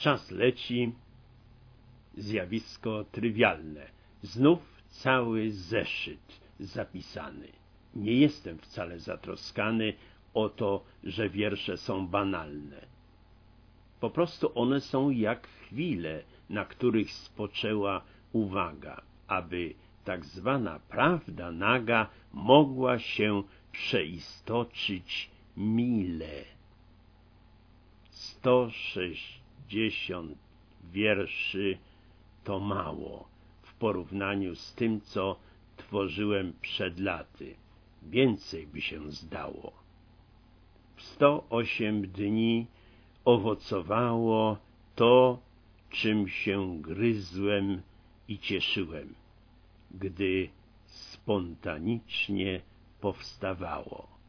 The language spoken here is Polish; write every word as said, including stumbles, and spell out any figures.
Czas leci, zjawisko trywialne. Znów cały zeszyt zapisany. Nie jestem wcale zatroskany o to, że wiersze są banalne. Po prostu one są jak chwile, na których spoczęła uwaga, aby tak zwana prawda naga mogła się przeistoczyć mile. sto sześćdziesiąt wierszy to mało w porównaniu z tym, co tworzyłem przed laty. Więcej by się zdało. W sto osiem dni owocowało to, czym się gryzłem i cieszyłem, gdy spontanicznie powstawało.